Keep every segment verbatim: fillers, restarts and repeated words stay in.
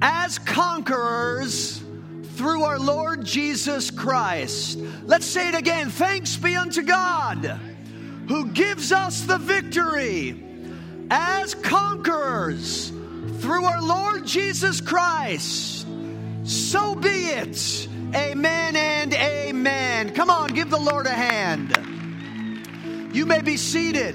as conquerors through our Lord Jesus Christ. Let's say it again. Thanks be unto God who gives us the victory as conquerors through our Lord Jesus Christ. So be it. Amen and amen. Come on, give the Lord a hand. You may be seated.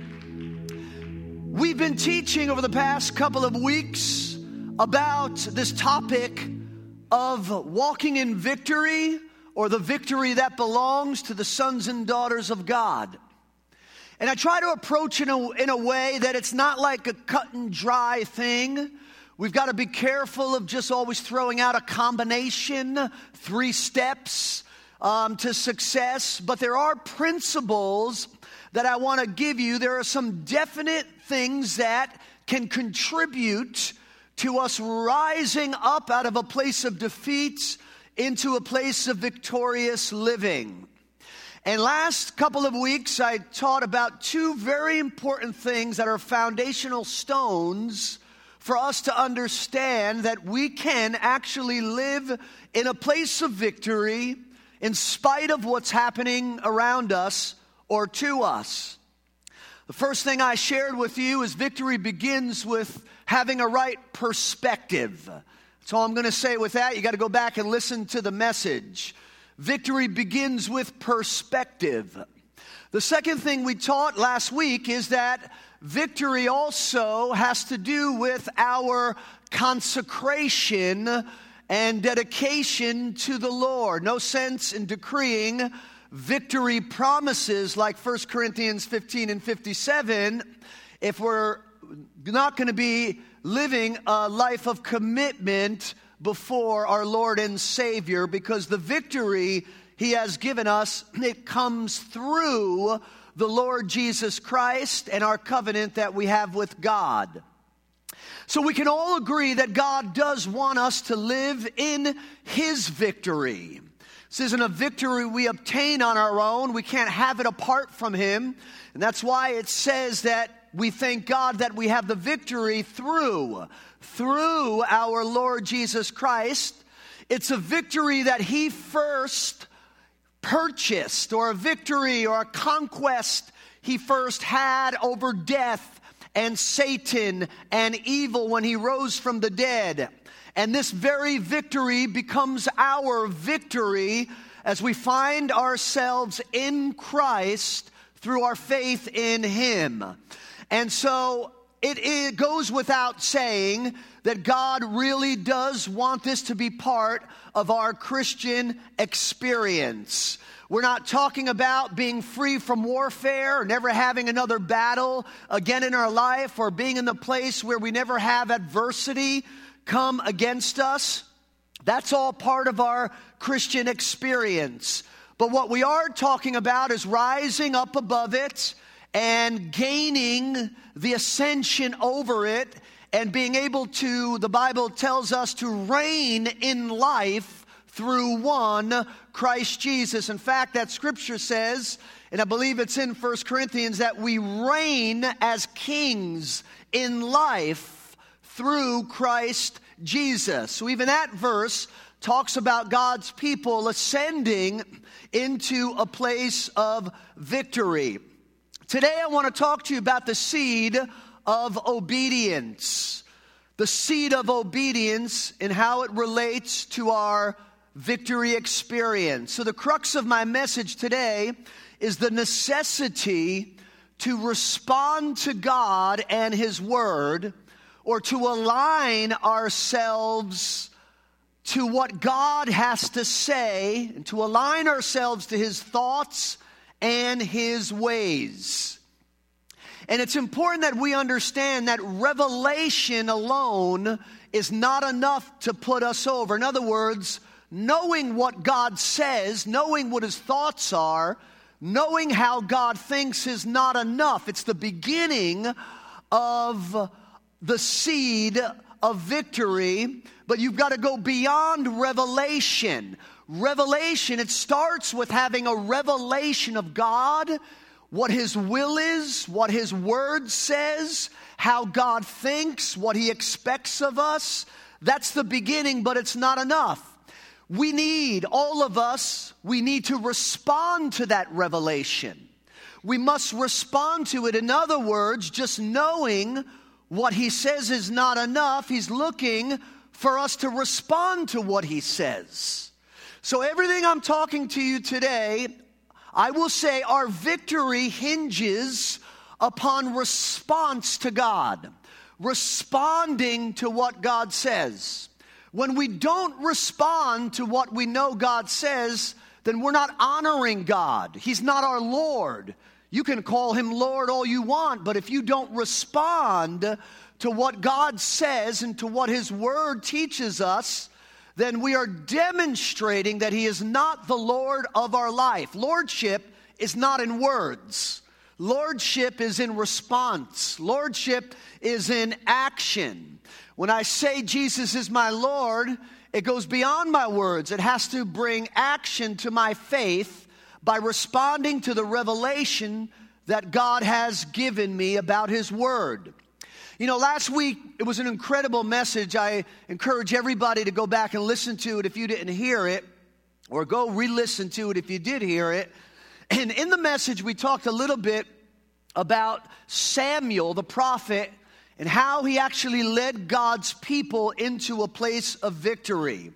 We've been teaching over the past couple of weeks about this topic of walking in victory, or the victory that belongs to the sons and daughters of God. And I try to approach it in a, in a way that it's not like a cut and dry thing. We've got to be careful of just always throwing out a combination, three steps um, to success. But there are principles that I want to give you. There are some definite things that can contribute to us rising up out of a place of defeat into a place of victorious living. And last couple of weeks, I taught about two very important things that are foundational stones for us to understand that we can actually live in a place of victory in spite of what's happening around us or to us. The first thing I shared with you is victory begins with having a right perspective. That's all I'm going to say with that. You got to go back and listen to the message. Victory begins with perspective. The second thing we taught last week is that victory also has to do with our consecration and dedication to the Lord. No sense in decreeing victory promises like First Corinthians fifteen and fifty-seven if we're not going to be living a life of commitment before our Lord and Savior, because the victory He has given us, it comes through the Lord Jesus Christ and our covenant that we have with God. So we can all agree that God does want us to live in His victory. This isn't a victory we obtain on our own. We can't have it apart from Him. And that's why it says that we thank God that we have the victory through, through our Lord Jesus Christ. It's a victory that He first purchased, or a victory or a conquest He first had over death and Satan and evil when He rose from the dead. And this very victory becomes our victory as we find ourselves in Christ through our faith in Him. And so it, it goes without saying that God really does want this to be part of our Christian experience. We're not talking about being free from warfare, or never having another battle again in our life, or being in the place where we never have adversity come against us. That's all part of our Christian experience. But what we are talking about is rising up above it and gaining the ascension over it, and being able to, the Bible tells us, to reign in life through one, Christ Jesus. In fact, that scripture says, and I believe it's in First Corinthians, that we reign as kings in life through Christ Jesus. So even that verse talks about God's people ascending into a place of victory. Today I want to talk to you about the seed of obedience. The seed of obedience and how it relates to our victory experience. So the crux of my message today is the necessity to respond to God and His Word, or to align ourselves to what God has to say, and to align ourselves to His thoughts and His ways. And it's important that we understand that revelation alone is not enough to put us over. In other words, knowing what God says, knowing what His thoughts are, knowing how God thinks is not enough. It's the beginning of the seed of victory, but you've got to go beyond revelation. Revelation, it starts with having a revelation of God, what his will is, what his word says, how God thinks, what he expects of us. That's the beginning, but it's not enough. We need, all of us, we need to respond to that revelation. We must respond to it. In other words, just knowing what he says is not enough. He's looking for us to respond to what he says. So everything I'm talking to you today, I will say our victory hinges upon response to God, responding to what God says. When we don't respond to what we know God says, then we're not honoring God. He's not our Lord. You can call him Lord all you want, but if you don't respond to what God says and to what his word teaches us, then we are demonstrating that he is not the Lord of our life. Lordship is not in words. Lordship is in response. Lordship is in action. When I say Jesus is my Lord, it goes beyond my words. It has to bring action to my faith by responding to the revelation that God has given me about his word. You know, last week, it was an incredible message. I encourage everybody to go back and listen to it if you didn't hear it, or go re-listen to it if you did hear it. And in the message, we talked a little bit about Samuel, the prophet, and how he actually led God's people into a place of victory.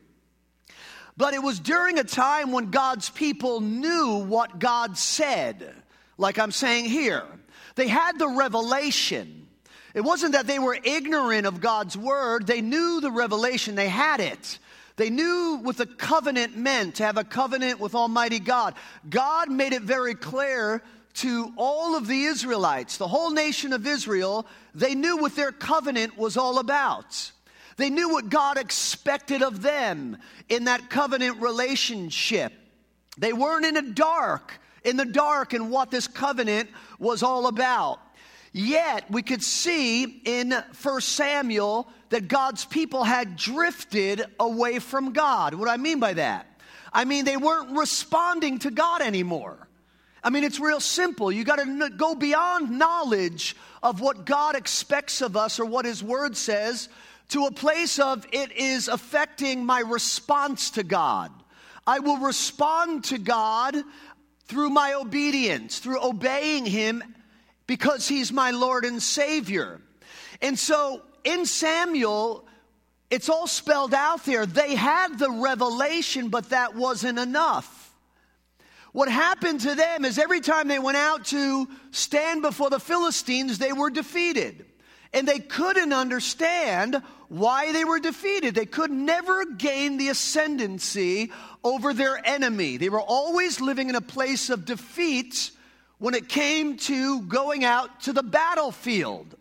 But it was during a time when God's people knew what God said, like I'm saying here. They had the revelation. It wasn't that they were ignorant of God's word. They knew the revelation. They had it. They knew what the covenant meant, to have a covenant with Almighty God. God made it very clear to all of the Israelites, the whole nation of Israel. They knew what their covenant was all about. They knew what God expected of them in that covenant relationship. They weren't in the dark, in the dark in what this covenant was all about. Yet, we could see in First Samuel that God's people had drifted away from God. What do I mean by that? I mean, they weren't responding to God anymore. I mean, it's real simple. You got to go beyond knowledge of what God expects of us or what his word says to a place of it is affecting my response to God. I will respond to God through my obedience, through obeying him, because he's my Lord and Savior. And so in Samuel, it's all spelled out there. They had the revelation, but that wasn't enough. What happened to them is every time they went out to stand before the Philistines, they were defeated. And they couldn't understand why they were defeated. They could never gain the ascendancy over their enemy. They were always living in a place of defeat when it came to going out to the battlefield.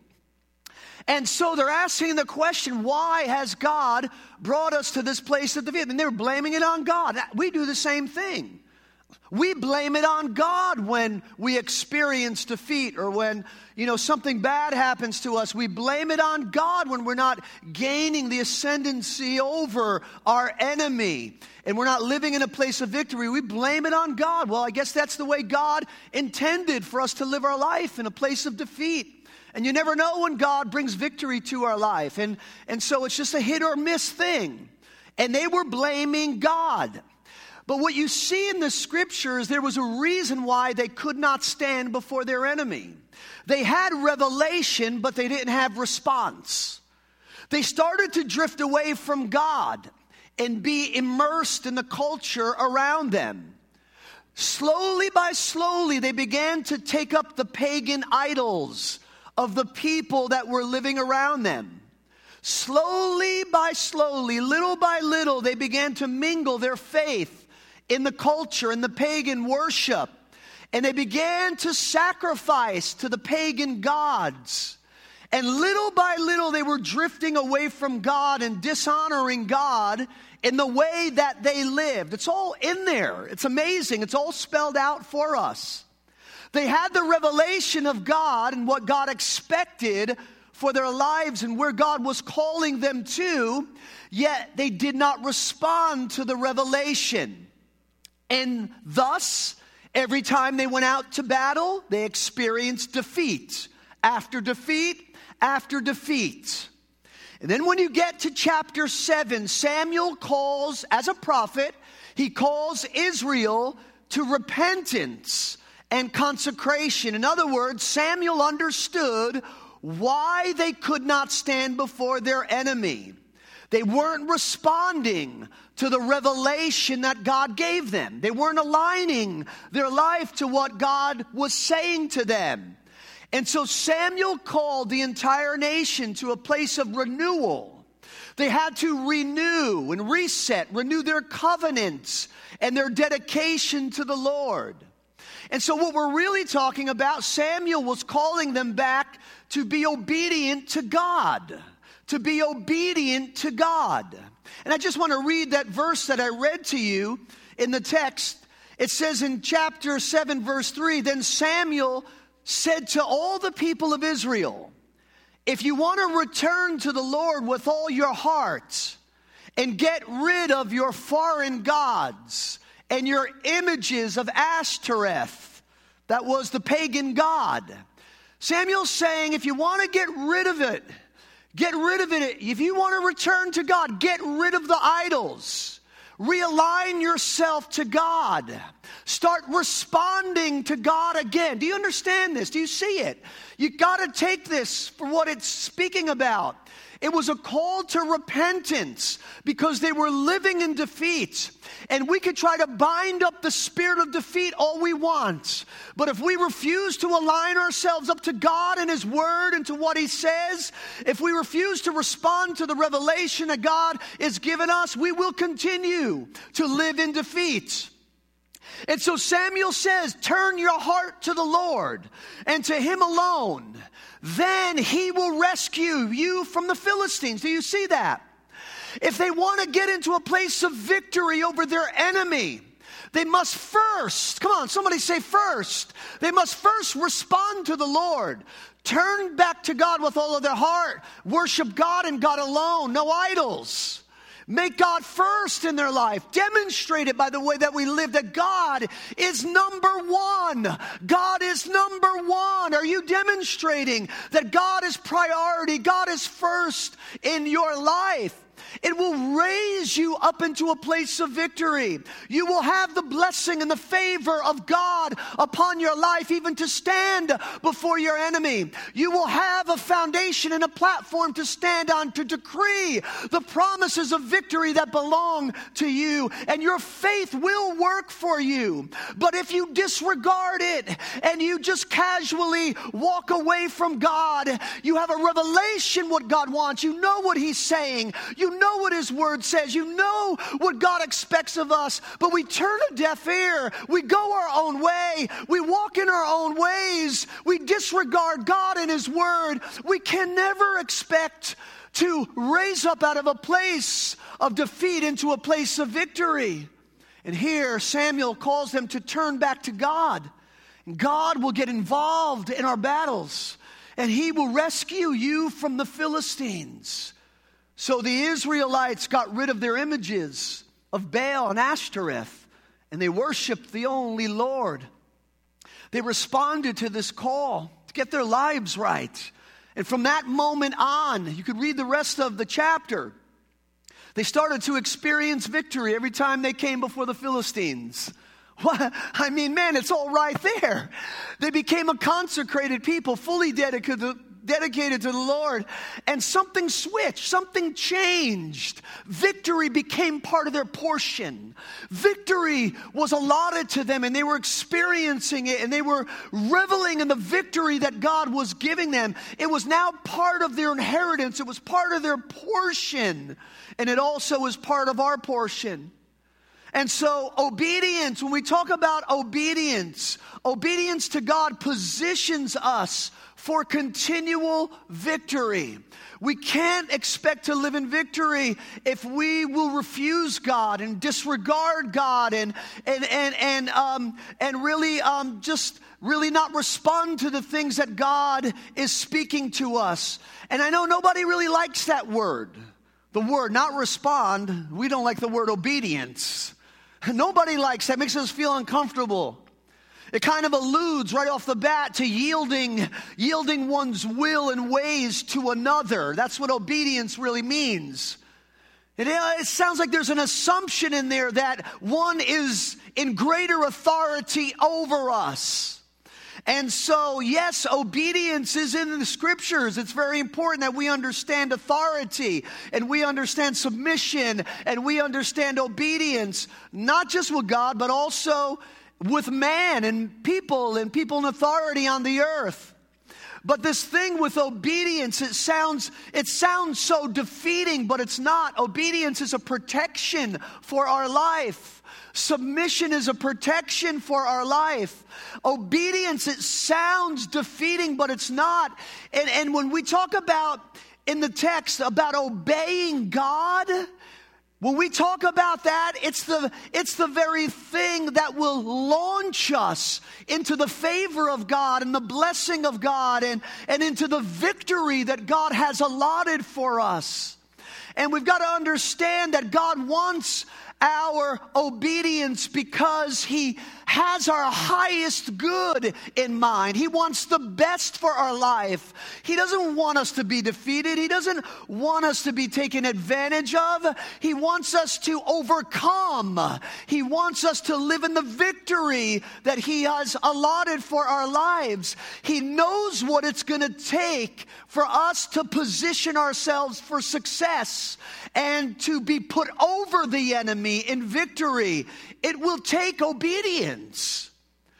And so they're asking the question, why has God brought us to this place of defeat? And they're blaming it on God. We do the same thing. We blame it on God when we experience defeat or when, you know, something bad happens to us. We blame it on God when we're not gaining the ascendancy over our enemy and we're not living in a place of victory. We blame it on God. Well, I guess that's the way God intended for us to live our life, in a place of defeat. And you never know when God brings victory to our life. And, and so it's just a hit or miss thing. And they were blaming God. But what you see in the scriptures, there was a reason why they could not stand before their enemy. They had revelation, but they didn't have response. They started to drift away from God and be immersed in the culture around them. Slowly by slowly, they began to take up the pagan idols of the people that were living around them. Slowly by slowly, little by little, they began to mingle their faith in the culture, in the pagan worship. And they began to sacrifice to the pagan gods. And little by little, they were drifting away from God and dishonoring God in the way that they lived. It's all in there. It's amazing. It's all spelled out for us. They had the revelation of God and what God expected for their lives and where God was calling them to, yet they did not respond to the revelation. And thus, Every time they went out to battle, they experienced defeat after defeat after defeat. And then when you get to chapter seven, Samuel calls, as a prophet, he calls Israel to repentance and consecration. In other words, Samuel understood why they could not stand before their enemy. They weren't responding to the revelation that God gave them. They weren't aligning their life to what God was saying to them. And so Samuel called the entire nation to a place of renewal. They had to renew and reset, renew their covenants and their dedication to the Lord. And so what we're really talking about, Samuel was calling them back to be obedient to God. To be obedient to God. And I just want to read that verse that I read to you in the text. It says in chapter seven, verse three, then Samuel said to all the people of Israel, if you want to return to the Lord with all your heart and get rid of your foreign gods and your images of Ashtoreth, that was the pagan god. Samuel's saying, if you want to get rid of it, get rid of it. If you want to return to God, get rid of the idols. Realign yourself to God. Start responding to God again. Do you understand this? Do you see it? You got to take this for what it's speaking about. It was a call to repentance because they were living in defeat. And we could try to bind up the spirit of defeat all we want. But if we refuse to align ourselves up to God and His Word and to what He says, if we refuse to respond to the revelation that God has given us, we will continue to live in defeat. And so Samuel says, turn your heart to the Lord and to Him alone. Then He will rescue you from the Philistines. Do you see that? If they want to get into a place of victory over their enemy, they must first, come on, somebody say first. They must first respond to the Lord. Turn back to God with all of their heart. Worship God and God alone. No idols. Make God first in their life. Demonstrate it by the way that we live, that God is number one. God is number one. Are you demonstrating that God is priority? God is first in your life. It will raise you up into a place of victory. You will have the blessing and the favor of God upon your life, even to stand before your enemy. You will have a foundation and a platform to stand on, to decree the promises of victory that belong to you, and your faith will work for you. But if you disregard it and you just casually walk away from God, you have a revelation what God wants. You know what He's saying. You know what His Word says. You know what God expects of us. But we turn a deaf ear. We go our own way. We walk in our own ways. We disregard God and His Word. We can never expect to raise up out of a place of defeat into a place of victory. And here Samuel calls them to turn back to God. And God will get involved in our battles. And He will rescue you from the Philistines. So the Israelites got rid of their images of Baal and Ashtoreth, and they worshiped the only Lord. They responded to this call to get their lives right. And from that moment on, you could read the rest of the chapter. They started to experience victory every time they came before the Philistines. What? I mean, man, it's all right there. They became a consecrated people, fully dedicated to dedicated to the Lord, and something switched, something changed. Victory became part of their portion. Victory was allotted to them, and they were experiencing it, and they were reveling in the victory that God was giving them. It was now part of their inheritance. It was part of their portion, and it also is part of our portion. And so obedience, when we talk about obedience, obedience to God positions us for continual victory. We can't expect to live in victory if we will refuse God and disregard God and and and and um and really um just really not respond to the things that God is speaking to us. And I know nobody really likes that word. The word, not respond. We don't like the word obedience. Nobody likes that. It makes us feel uncomfortable. It kind of alludes right off the bat to yielding, yielding one's will and ways to another. That's what obedience really means. It, it sounds like there's an assumption in there that one is in greater authority over us. And so, yes, obedience is in the scriptures. It's very important that we understand authority and we understand submission and we understand obedience, not just with God, but also with man and people and people in authority on the earth. But this thing with obedience, it sounds, it sounds so defeating, but it's not. Obedience is a protection for our life. Submission is a protection for our life. Obedience, it sounds defeating, but it's not. And, and when we talk about, in the text, about obeying God, when we talk about that, it's the, it's the very thing that will launch us into the favor of God and the blessing of God and, and into the victory that God has allotted for us. And we've got to understand that God wants our obedience because He has our highest good in mind. He wants the best for our life. He doesn't want us to be defeated. He doesn't want us to be taken advantage of. He wants us to overcome. He wants us to live in the victory that He has allotted for our lives. He knows what it's going to take for us to position ourselves for success and to be put over the enemy in victory. It will take obedience.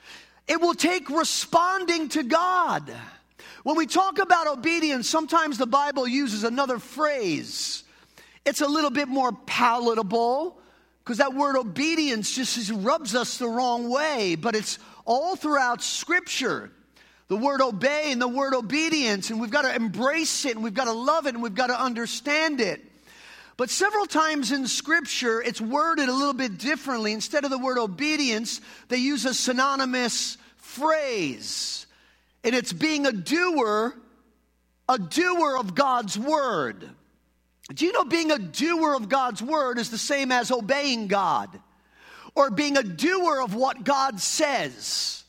It will take responding to God. When we talk about obedience, sometimes the Bible uses another phrase. It's a little bit more palatable because that word obedience just rubs us the wrong way, but it's all throughout Scripture. The word obey and the word obedience, and we've got to embrace it, and we've got to love it, and we've got to understand it. But several times in Scripture, it's worded a little bit differently. Instead of the word obedience, they use a synonymous phrase. And it's being a doer, a doer of God's word. Do you know being a doer of God's word is the same as obeying God? Or being a doer of what God says.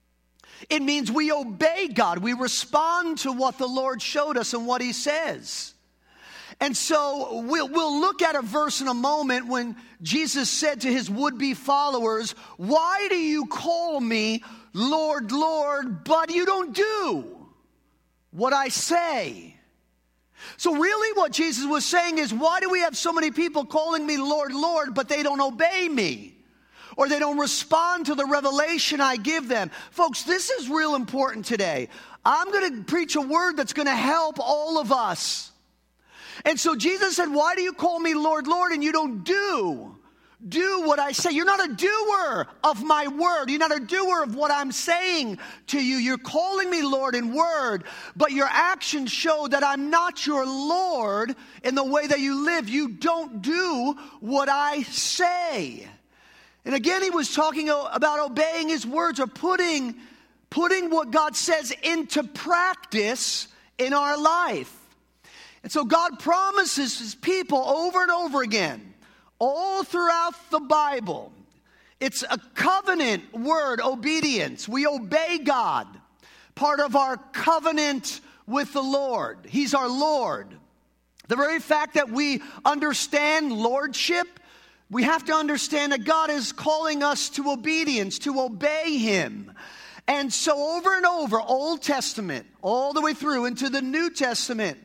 It means we obey God. We respond to what the Lord showed us and what He says. And so we'll, we'll look at a verse in a moment when Jesus said to His would-be followers, "Why do you call me Lord, Lord, but you don't do what I say?" So really what Jesus was saying is, why do we have so many people calling me Lord, Lord, but they don't obey me? Or they don't respond to the revelation I give them? Folks, this is real important today. I'm going to preach a word that's going to help all of us. And so Jesus said, why do you call me Lord, Lord, and you don't do? Do what I say. You're not a doer of my word. You're not a doer of what I'm saying to you. You're calling me Lord in word, but your actions show that I'm not your Lord in the way that you live. You don't do what I say. And again, he was talking about obeying His words or putting, putting what God says into practice in our life. And so God promises His people over and over again, all throughout the Bible. It's a covenant word, obedience. We obey God, part of our covenant with the Lord. He's our Lord. The very fact that we understand lordship, we have to understand that God is calling us to obedience, to obey Him. And so over and over, Old Testament, all the way through into the New Testament,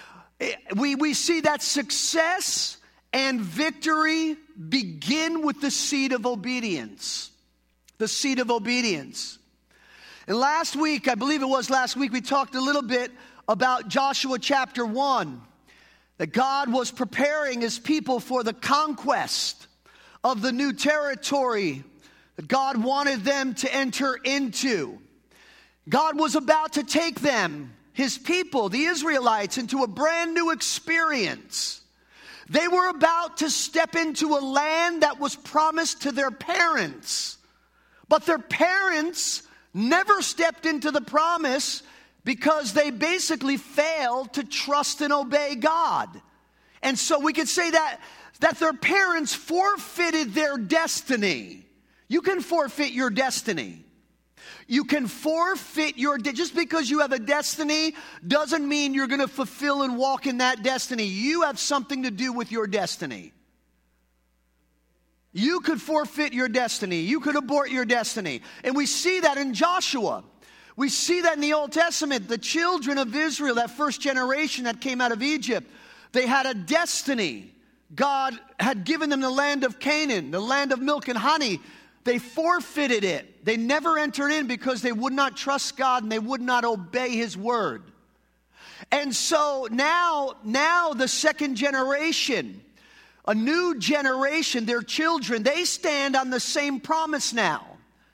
we, we see that success and victory begin with the seed of obedience. The seed of obedience. And last week, I believe it was last week, we talked a little bit about Joshua chapter one. That God was preparing His people for the conquest of the new territory that God wanted them to enter into. God was about to take them, His people, the Israelites, into a brand new experience. They were about to step into a land that was promised to their parents. But their parents never stepped into the promise because they basically failed to trust and obey God. And so we could say that, that their parents forfeited their destiny. You can forfeit your destiny. You can forfeit your, de- just because you have a destiny doesn't mean you're going to fulfill and walk in that destiny. You have something to do with your destiny. You could forfeit your destiny. You could abort your destiny. And we see that in Joshua. We see that in the Old Testament. The children of Israel, that first generation that came out of Egypt, they had a destiny. God had given them the land of Canaan, the land of milk and honey. They forfeited it. They never entered in because they would not trust God and they would not obey His word. And so now, now the second generation, a new generation, their children, they stand on the same promise now.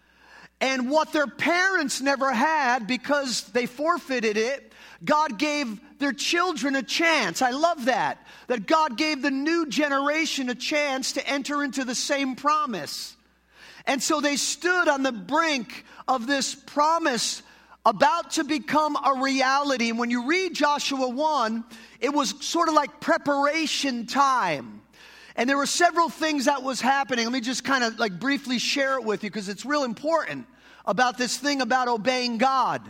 And what their parents never had because they forfeited it, God gave their children a chance. I love that. That God gave the new generation a chance to enter into the same promise. And so they stood on the brink of this promise about to become a reality. And when you read Joshua one, it was sort of like preparation time. And there were several things that was happening. Let me just kind of like briefly share it with you because it's real important about this thing about obeying God.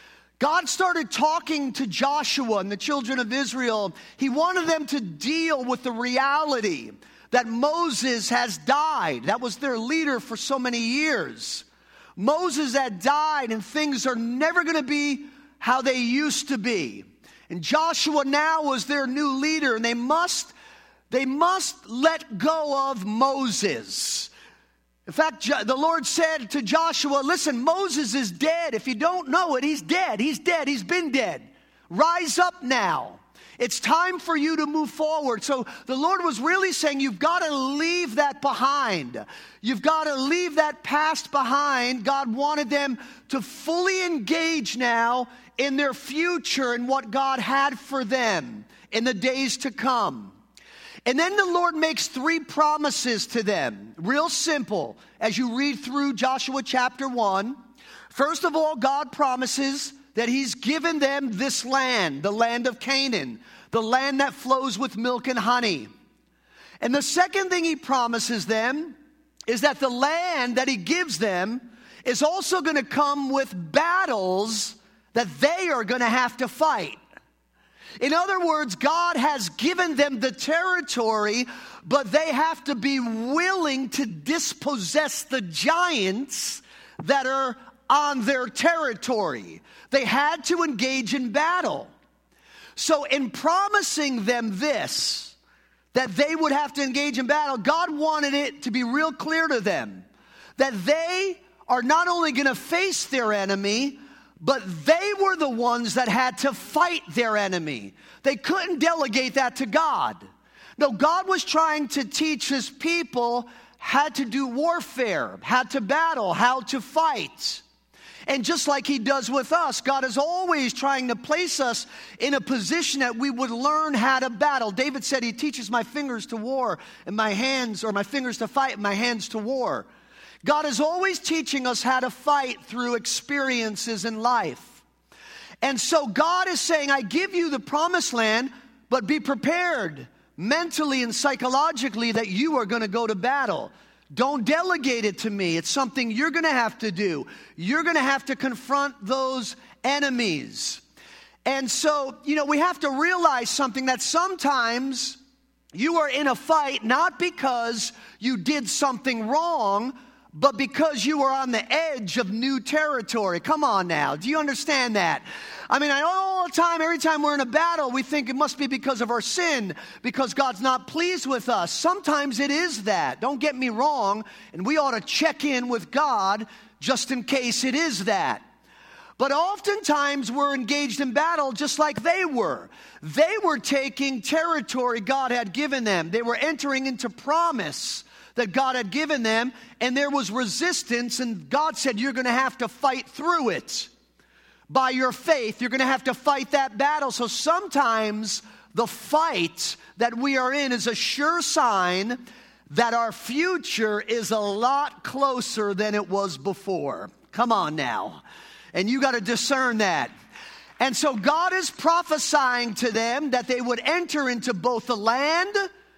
God started talking to Joshua and the children of Israel. He wanted them to deal with the reality that Moses has died. That was their leader for so many years. Moses had died and things are never going to be how they used to be. And Joshua now was their new leader, and they must, they must let go of Moses. In fact, the Lord said to Joshua, listen, Moses is dead. If you don't know it, he's dead. He's dead. He's been dead. Rise up now. It's time for you to move forward. So the Lord was really saying, you've got to leave that behind. You've got to leave that past behind. God wanted them to fully engage now in their future and what God had for them in the days to come. And then the Lord makes three promises to them. Real simple. As you read through Joshua chapter one, first of all, God promises that He's given them this land, the land of Canaan, the land that flows with milk and honey. And the second thing He promises them is that the land that He gives them is also going to come with battles that they are going to have to fight. In other words, God has given them the territory, but they have to be willing to dispossess the giants that are on their territory. They had to engage in battle. So in promising them this, that they would have to engage in battle, God wanted it to be real clear to them that they are not only going to face their enemy, but they were the ones that had to fight their enemy. They couldn't delegate that to God. No, God was trying to teach His people how to do warfare, how to battle, how to fight. And just like He does with us, God is always trying to place us in a position that we would learn how to battle. David said, He teaches my fingers to war and my hands, or my fingers to fight and my hands to war. God is always teaching us how to fight through experiences in life. And so God is saying, I give you the promised land, but be prepared mentally and psychologically that you are going to go to battle. Don't delegate it to me. It's something you're going to have to do. You're going to have to confront those enemies. And so, you know, we have to realize something, that sometimes you are in a fight not because you did something wrong, but because you are on the edge of new territory. Come on now. Do you understand that? I mean, I know all the time, every time we're in a battle, we think it must be because of our sin, because God's not pleased with us. Sometimes it is that. Don't get me wrong. And we ought to check in with God just in case it is that. But oftentimes we're engaged in battle just like they were. They were taking territory God had given them. They were entering into promise that God had given them, and there was resistance, and God said, you're going to have to fight through it. By your faith, you're going to have to fight that battle. So sometimes the fight that we are in is a sure sign that our future is a lot closer than it was before. Come on now. And you got to discern that. And so God is prophesying to them that they would enter into both the land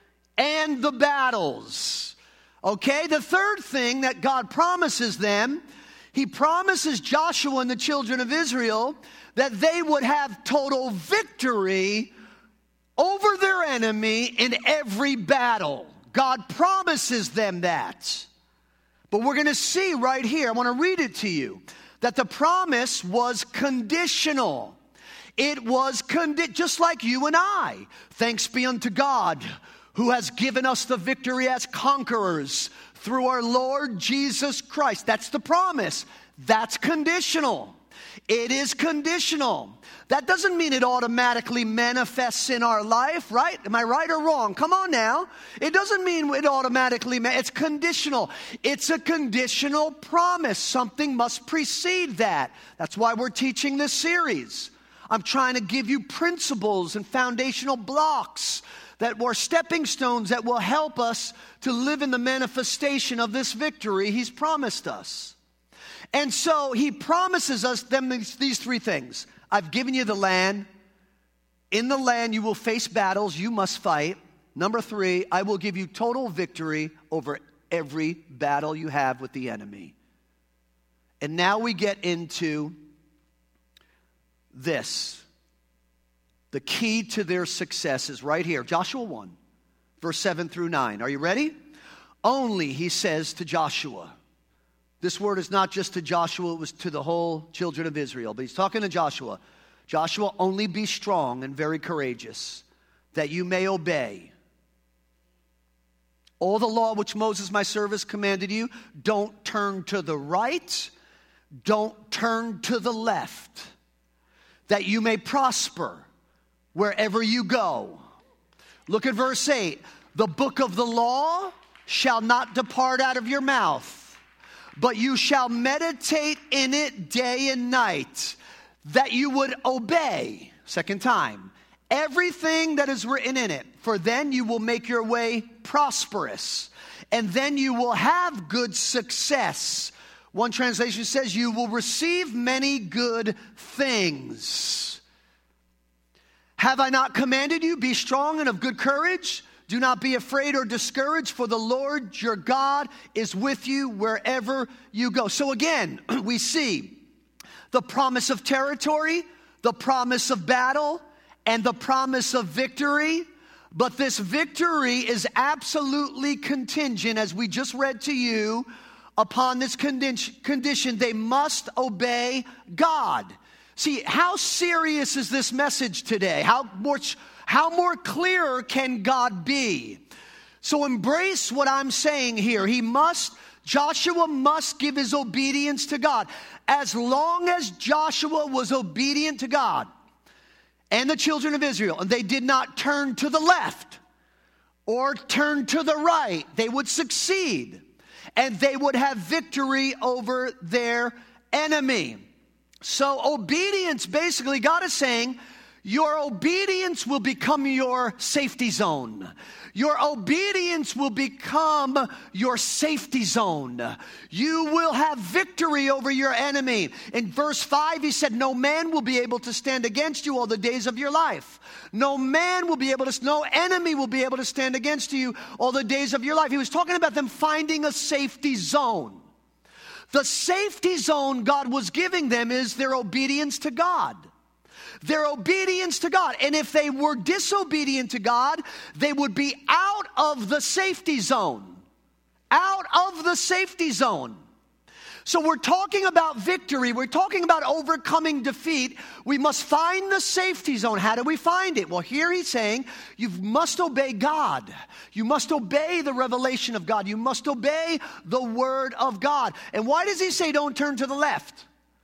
and the battles. Okay, the third thing that God promises them, he promises Joshua and the children of Israel that they would have total victory over their enemy in every battle. God promises them that. But we're going to see right here, I want to read it to you, that the promise was conditional. It was condi- just like you and I. Thanks be unto God, who has given us the victory as conquerors through our Lord Jesus Christ. That's the promise. That's conditional. It is conditional. That doesn't mean it automatically manifests in our life, right? Am I right or wrong? Come on now. It doesn't mean it automatically, ma- it's conditional. It's a conditional promise. Something must precede that. That's why we're teaching this series. I'm trying to give you principles and foundational blocks that were stepping stones that will help us to live in the manifestation of this victory He's promised us. And so He promises us them these, these three things. I've given you the land. In the land you will face battles you must fight. Number three, I will give you total victory over every battle you have with the enemy. And now we get into this. The key to their success is right here. Joshua one, verse seven through nine. Are you ready? Only, he says to Joshua. This word is not just to Joshua, it was to the whole children of Israel. But he's talking to Joshua. Joshua, only be strong and very courageous, that you may obey all the law which Moses my servant commanded you. Don't turn to the right, don't turn to the left, that you may prosper wherever you go. Look at verse eight. The book of the law shall not depart out of your mouth, but you shall meditate in it day and night, that you would obey, second time, everything that is written in it. For then you will make your way prosperous, and then you will have good success. One translation says you will receive many good things. Have I not commanded you? Be strong and of good courage. Do not be afraid or discouraged, for the Lord your God is with you wherever you go. So again, we see the promise of territory, the promise of battle, and the promise of victory. But this victory is absolutely contingent, as we just read to you, upon this condition. They must obey God. See, how serious is this message today? How much, how more clear can God be? So embrace what I'm saying here. He must, Joshua must give his obedience to God. As long as Joshua was obedient to God and the children of Israel, and they did not turn to the left or turn to the right, they would succeed and they would have victory over their enemy. So obedience, basically, God is saying, your obedience will become your safety zone. Your obedience will become your safety zone. You will have victory over your enemy. In verse five, he said, no man will be able to stand against you all the days of your life. No man will be able to, no enemy will be able to stand against you all the days of your life. He was talking about them finding a safety zone. The safety zone God was giving them is their obedience to God. Their obedience to God. And if they were disobedient to God, they would be out of the safety zone. Out of the safety zone. So we're talking about victory. We're talking about overcoming defeat. We must find the safety zone. How do we find it? Well, here he's saying you must obey God. You must obey the revelation of God. You must obey the word of God. And why does he say don't turn to the left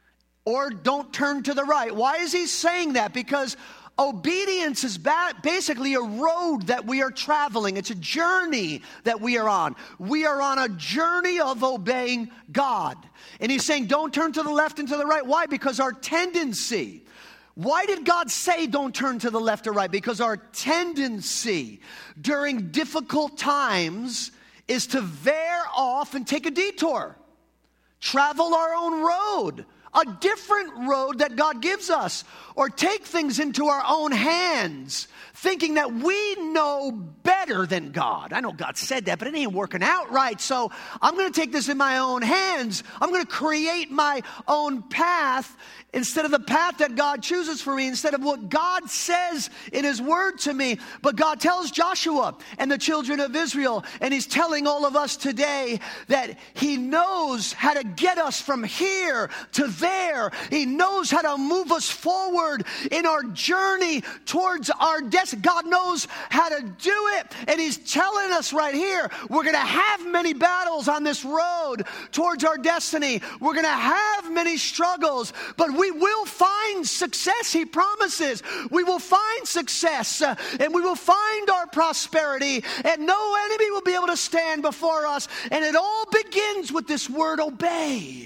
or don't turn to the right? Why is he saying that? Because obedience is ba- basically a road that we are traveling. It's a journey that we are on. We are on a journey of obeying God. And he's saying don't turn to the left and to the right. Why? Because our tendency. Why did God say don't turn to the left or right? Because our tendency during difficult times is to veer off and take a detour. Travel our own road. a different road that God gives us, or take things into our own hands, thinking that we know better than God. I know God said that, but it ain't working out right, so I'm going to take this in my own hands. I'm going to create my own path instead of the path that God chooses for me, instead of what God says in His Word to me. But God tells Joshua and the children of Israel, and He's telling all of us today that He knows how to get us from here to there. He knows how to move us forward in our journey towards our destiny. God knows how to do it, and He's telling us right here, we're going to have many battles on this road towards our destiny. We're going to have many struggles, but we will find success, He promises. We will find success, uh, and we will find our prosperity, and no enemy will be able to stand before us. And it all begins with this word, obey.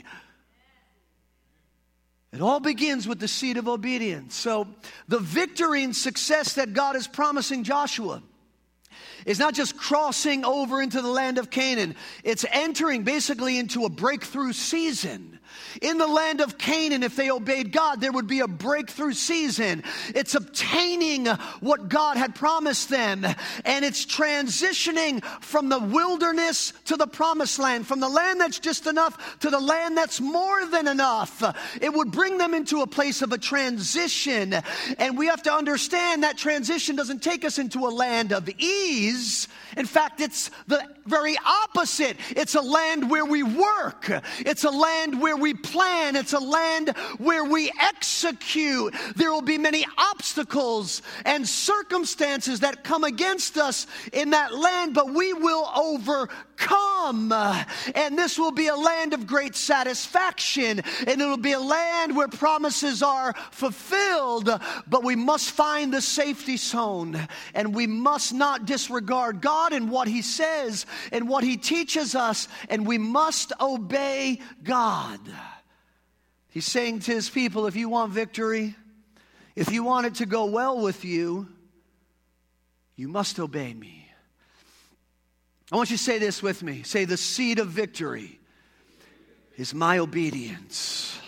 It all begins with the seed of obedience. So the victory and success that God is promising Joshua is not just crossing over into the land of Canaan. It's entering basically into a breakthrough season. In the land of Canaan, if they obeyed God, there would be a breakthrough season. It's obtaining what God had promised them. And it's transitioning from the wilderness to the promised land, from the land that's just enough to the land that's more than enough. It would bring them into a place of a transition. And we have to understand that transition doesn't take us into a land of ease. In fact, it's the very opposite. It's a land where we work. It's a land where we plan. It's a land where we execute. There will be many obstacles and circumstances that come against us in that land, but we will overcome. And this will be a land of great satisfaction. And it will be a land where promises are fulfilled, but we must find the safety zone. And we must not disregard God and what He says and what He teaches us. And we must obey God. He's saying to His people, if you want victory, if you want it to go well with you, you must obey me. I want you to say this with me. Say, the seed of victory is my obedience.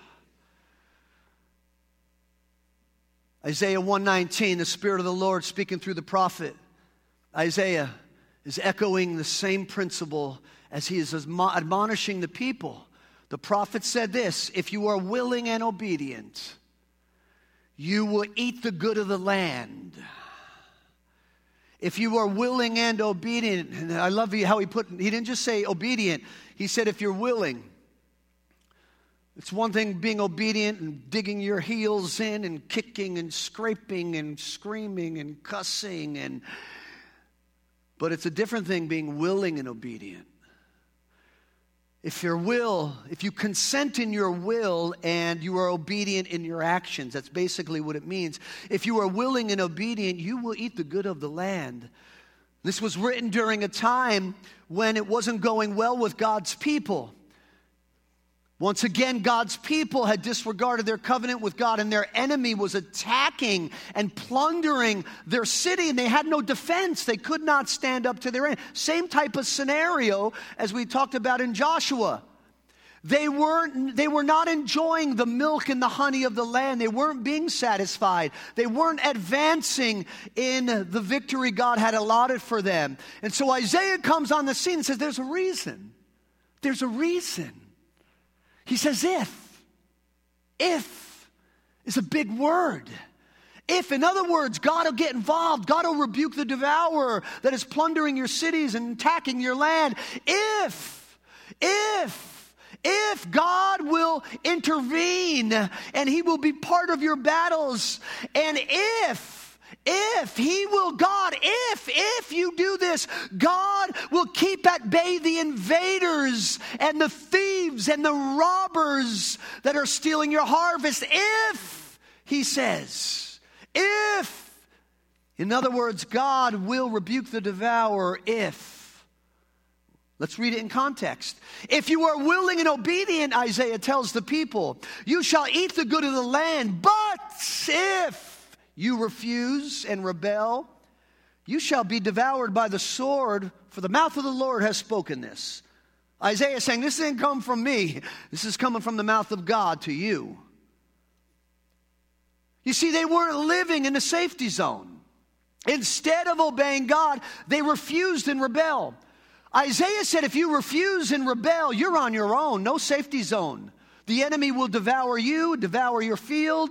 Isaiah one nineteen, the Spirit of the Lord speaking through the prophet Isaiah is echoing the same principle as he is admonishing the people. The prophet said this, if you are willing and obedient, you will eat the good of the land. If you are willing and obedient, and I love how he put, he didn't just say obedient, he said if you're willing. It's one thing being obedient and digging your heels in and kicking and scraping and screaming and cussing, and but it's a different thing being willing and obedient. If your will, if you consent in your will and you are obedient in your actions, that's basically what it means. If you are willing and obedient, you will eat the good of the land. This was written during a time when it wasn't going well with God's people. Once again, God's people had disregarded their covenant with God, and their enemy was attacking and plundering their city, and they had no defense. They could not stand up to their enemy. Same type of scenario as we talked about in Joshua. They weren't, they were not enjoying the milk and the honey of the land. They weren't being satisfied. They weren't advancing in the victory God had allotted for them. And so Isaiah comes on the scene and says, there's a reason. There's a reason. He says, if. If is a big word. If, in other words, God will get involved. God will rebuke the devourer that is plundering your cities and attacking your land. If, if, if God will intervene and He will be part of your battles. And if, If He will, God, if, if you do this, God will keep at bay the invaders and the thieves and the robbers that are stealing your harvest. If, He says, if, in other words, God will rebuke the devourer if. Let's read it in context. If you are willing and obedient, Isaiah tells the people, you shall eat the good of the land. But if you refuse and rebel, you shall be devoured by the sword, for the mouth of the Lord has spoken this. Isaiah is saying, this didn't come from me. This is coming from the mouth of God to you. You see, they weren't living in a safety zone. Instead of obeying God, they refused and rebelled. Isaiah said, if you refuse and rebel, you're on your own. No safety zone. The enemy will devour you, devour your field.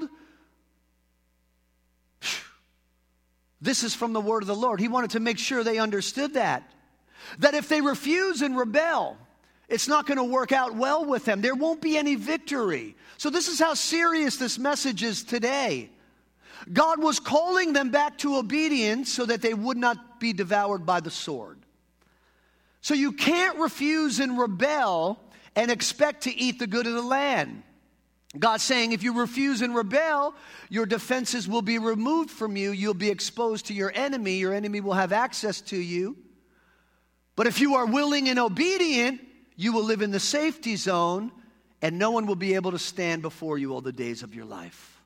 This is from the word of the Lord. He wanted to make sure they understood that. That if they refuse and rebel, it's not going to work out well with them. There won't be any victory. So this is how serious this message is today. God was calling them back to obedience so that they would not be devoured by the sword. So you can't refuse and rebel and expect to eat the good of the land. God's saying if you refuse and rebel, your defenses will be removed from you. You'll be exposed to your enemy. Your enemy will have access to you. But if you are willing and obedient, you will live in the safety zone, and no one will be able to stand before you all the days of your life.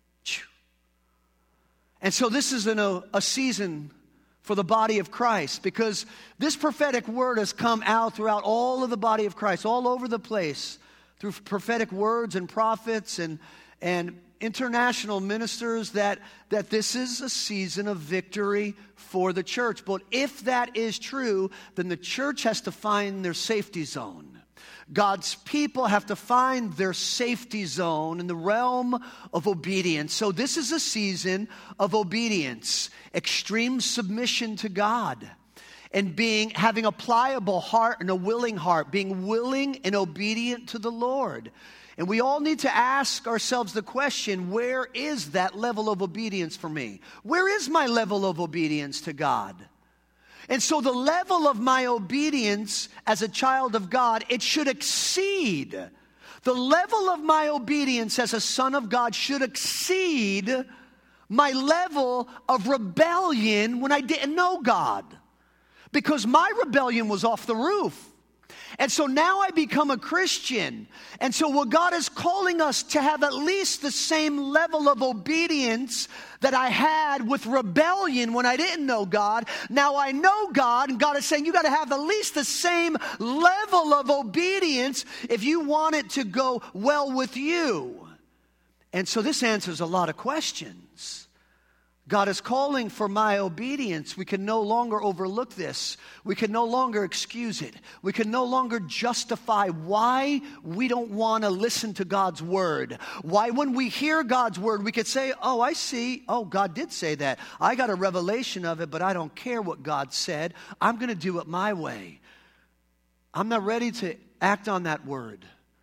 And so this is an, a, a season for the body of Christ, because this prophetic word has come out throughout all of the body of Christ, all over the place, through prophetic words and prophets and, and international ministers, that, that this is a season of victory for the church. But if that is true, then the church has to find their safety zone. God's people have to find their safety zone in the realm of obedience. So this is a season of obedience, extreme submission to God, and being having a pliable heart and a willing heart, being willing and obedient to the Lord. And we all need to ask ourselves the question, where is that level of obedience for me? Where is my level of obedience to God? And so the level of my obedience as a child of God, it should exceed. The level of my obedience as a son of God should exceed my level of rebellion when I didn't know God. Because my rebellion was off the roof. And so now I become a Christian. And so what God is calling us to have at least the same level of obedience that I had with rebellion when I didn't know God. Now I know God, and God is saying you got to have at least the same level of obedience if you want it to go well with you. And so this answers a lot of questions. God is calling for my obedience. We can no longer overlook this. We can no longer excuse it. We can no longer justify why we don't want to listen to God's word. Why when we hear God's word, we could say, oh, I see. Oh, God did say that. I got a revelation of it, but I don't care what God said. I'm going to do it my way. I'm not ready to act on that word.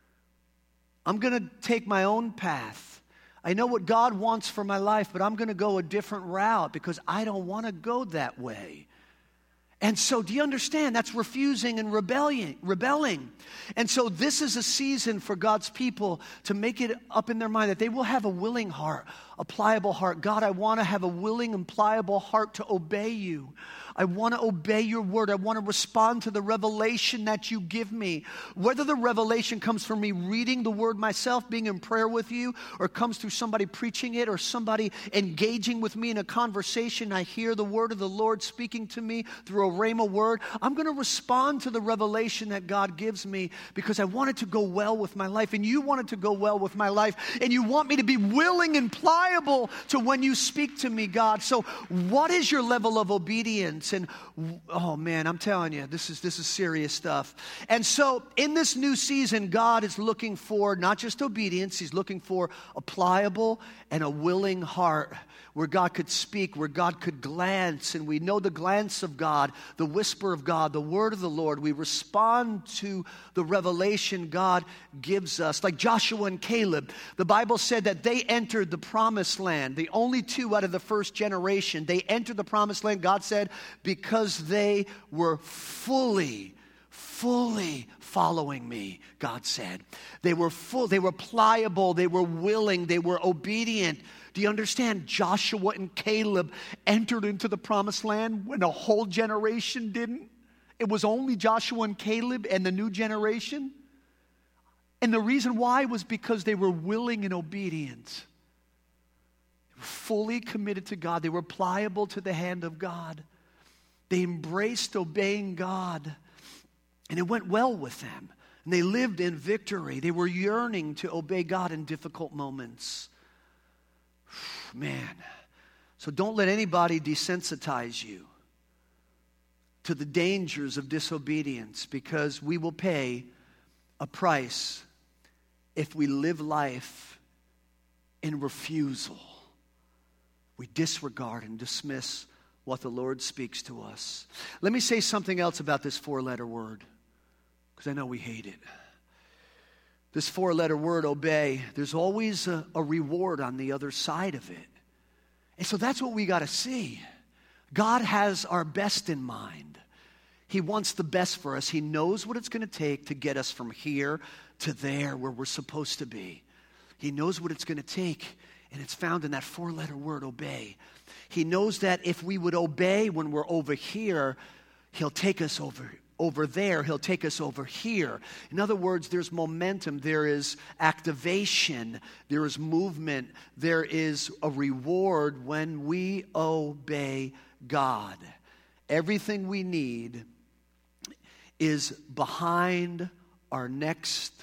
I'm going to take my own path. I know what God wants for my life, but I'm going to go a different route because I don't want to go that way. And so, do you understand? That's refusing and rebellion, rebelling. And so this is a season for God's people to make it up in their mind that they will have a willing heart, a pliable heart. God, I want to have a willing and pliable heart to obey you. I want to obey your word. I want to respond to the revelation that you give me. Whether the revelation comes from me reading the word myself, being in prayer with you, or comes through somebody preaching it, or somebody engaging with me in a conversation, I hear the word of the Lord speaking to me through a rhema word. I'm going to respond to the revelation that God gives me because I want it to go well with my life, and you want it to go well with my life, and you want me to be willing and pliable to when you speak to me, God. So what is your level of obedience? And oh man, I'm telling you, this is this is serious stuff. And so in this new season, God is looking for not just obedience, he's looking for a pliable and a willing heart where God could speak, where God could glance, and we know the glance of God, the whisper of God, the word of the Lord. We respond to the revelation God gives us. Like Joshua and Caleb, the Bible said that they entered the promised land, the only two out of the first generation. They entered the promised land, God said, because they were fully, fully following me, God said. They were full, they were pliable, they were willing, they were obedient. Do you understand? Joshua and Caleb entered into the promised land when a whole generation didn't. It was only Joshua and Caleb and the new generation. And the reason why was because they were willing and obedient. They were fully committed to God. They were pliable to the hand of God. They embraced obeying God. And it went well with them. And they lived in victory. They were yearning to obey God in difficult moments. Man. So don't let anybody desensitize you to the dangers of disobedience, because we will pay a price if we live life in refusal. We disregard and dismiss what the Lord speaks to us. Let me say something else about this four-letter word, because I know we hate it. This four-letter word, obey, there's always a, a reward on the other side of it. And so that's what we got to see. God has our best in mind. He wants the best for us. He knows what it's going to take to get us from here to there where we're supposed to be. He knows what it's going to take, and it's found in that four-letter word, obey. He knows that if we would obey when we're over here, He'll take us over over there. He'll take us over here. In other words, there's momentum. There is activation. There is movement. There is a reward when we obey God. Everything we need is behind our next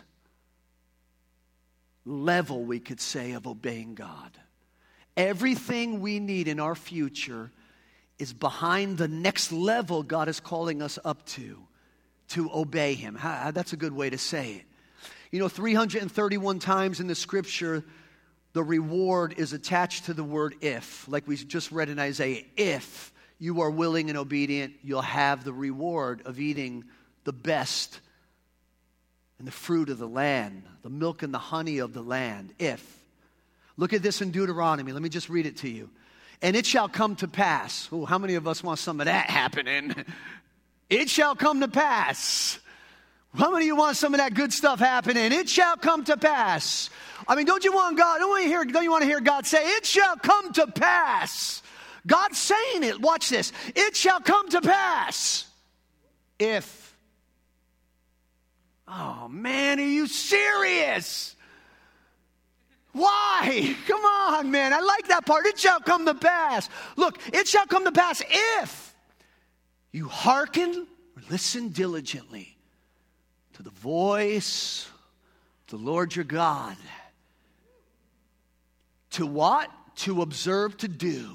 level, we could say, of obeying God. Everything we need in our future is behind the next level God is calling us up to, to obey Him. That's a good way to say it. You know, three hundred thirty-one times in the Scripture, the reward is attached to the word if. Like we just read in Isaiah, if you are willing and obedient, you'll have the reward of eating the best and the fruit of the land, the milk and the honey of the land. If. Look at this in Deuteronomy. Let me just read it to you. And it shall come to pass. Oh, how many of us want some of that happening? It shall come to pass. How many of you want some of that good stuff happening? It shall come to pass. I mean, don't you want God? Don't, want to hear, don't you want to hear God say, it shall come to pass? God's saying it. Watch this. It shall come to pass. If. Oh, man, are you serious? Why? Come on, man. I like that part. It shall come to pass. Look, it shall come to pass if you hearken or listen diligently to the voice of the Lord your God. To what? To observe to do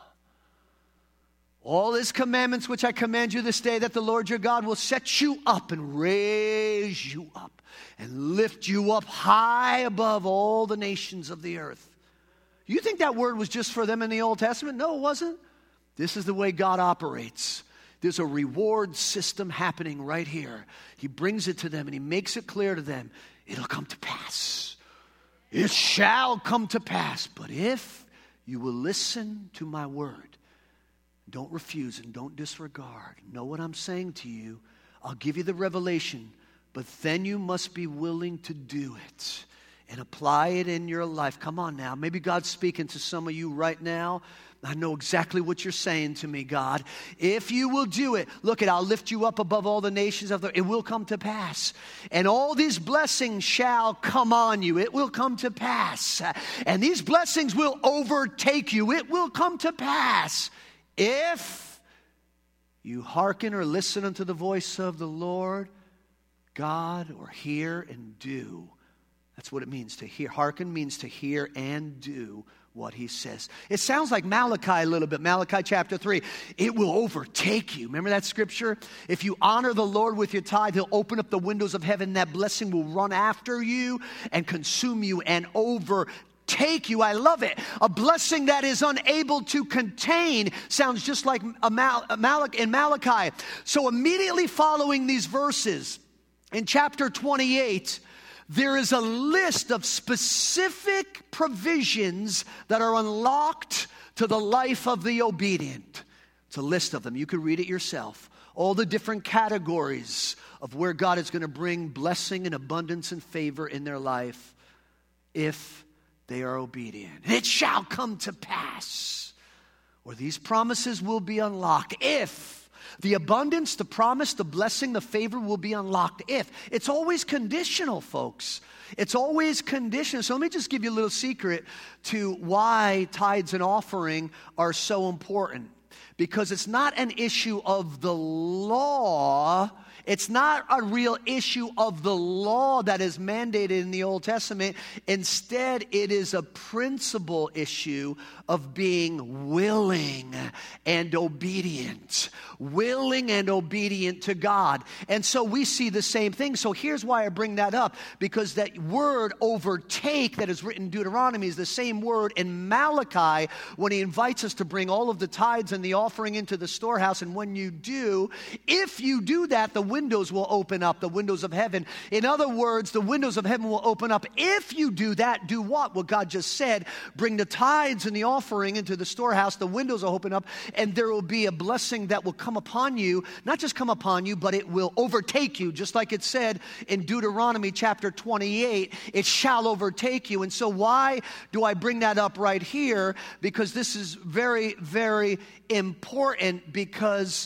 all His commandments which I command you this day, that the Lord your God will set you up and raise you up and lift you up high above all the nations of the earth. You think that word was just for them in the Old Testament? No, it wasn't. This is the way God operates. There's a reward system happening right here. He brings it to them and He makes it clear to them. It'll come to pass. It shall come to pass. But if you will listen to my word, don't refuse and don't disregard. Know what I'm saying to you. I'll give you the revelation, but then you must be willing to do it and apply it in your life. Come on now. Maybe God's speaking to some of you right now. I know exactly what you're saying to me, God. If you will do it, look at, I'll lift you up above all the nations of the earth. It will come to pass. And all these blessings shall come on you. It will come to pass. And these blessings will overtake you. It will come to pass. If you hearken or listen unto the voice of the Lord God, or hear and do. That's what it means to hear. Hearken means to hear and do what He says. It sounds like Malachi a little bit. Malachi chapter three. It will overtake you. Remember that scripture? If you honor the Lord with your tithe, He'll open up the windows of heaven. That blessing will run after you and consume you and overtake Take you. I love it. A blessing that is unable to contain sounds just like a Mal- a Mal- in Malachi. So immediately following these verses, in chapter twenty-eight, there is a list of specific provisions that are unlocked to the life of the obedient. It's a list of them. You can read it yourself. All the different categories of where God is going to bring blessing and abundance and favor in their life if they are obedient. It shall come to pass, or these promises will be unlocked. If the abundance, the promise, the blessing, the favor will be unlocked. If. It's always conditional, folks. It's always conditional. So let me just give you a little secret to why tithes and offering are so important. Because it's not an issue of the law, It's not a real issue of the law that is mandated in the Old Testament. Instead, it is a principle issue of being willing and obedient. Willing and obedient to God. And so we see the same thing. So here's why I bring that up. Because that word overtake that is written in Deuteronomy is the same word in Malachi when he invites us to bring all of the tithes and the offering into the storehouse. And when you do, if you do that, the windows will open up, the windows of heaven. In other words, the windows of heaven will open up. If you do that, do what? What God just said, bring the tithes and the offering into the storehouse, the windows will open up, and there will be a blessing that will come upon you. Not just come upon you, but it will overtake you, just like it said in Deuteronomy chapter twenty-eight, it shall overtake you. And so why do I bring that up right here? Because this is very, very important, because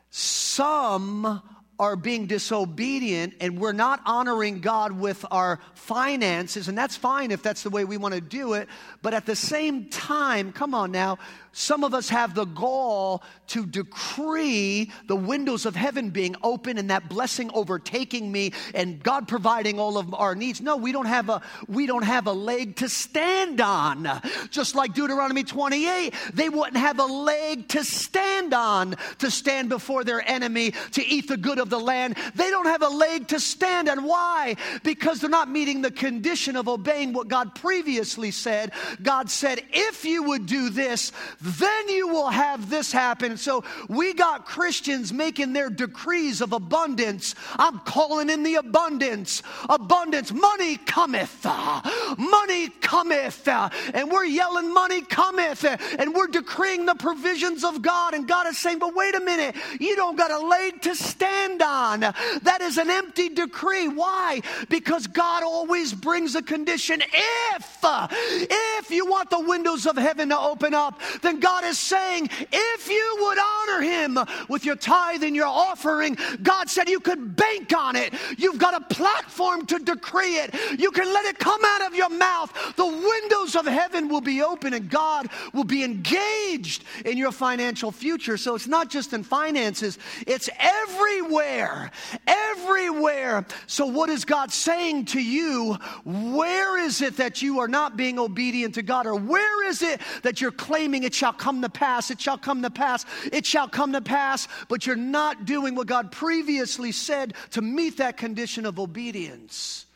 some are being disobedient and we're not honoring God with our finances, and that's fine if that's the way we want to do it. But at the same time, come on now, some of us have the gall to decree the windows of heaven being open and that blessing overtaking me and God providing all of our needs. No, we don't have a we don't have a leg to stand on. Just like Deuteronomy twenty-eight, they wouldn't have a leg to stand on to stand before their enemy to eat the good of the land. They don't have a leg to stand on. Why? Because they're not meeting the condition of obeying what God previously said. God said, if you would do this, then you will have this happen. So we got Christians making their decrees of abundance. I'm calling in the abundance. Abundance. Money cometh. Money cometh. And we're yelling, money cometh. And we're decreeing the provisions of God. And God is saying, but wait a minute. You don't got a leg to stand on. That is an empty decree. Why? Because God always brings a condition. If, if you want the windows of heaven to open up, then God is saying, if you would honor him with your tithe and your offering, God said you could bank on it. You've got a platform to decree it. You can let it come out of your mouth. The windows of heaven will be open and God will be engaged in your financial future. So it's not just in finances, it's everywhere. Everywhere. So what is God saying to you? Where is it that you are not being obedient to God? Or where is it that you're claiming it shall come to pass, it shall come to pass, it shall come to pass, but you're not doing what God previously said to meet that condition of obedience?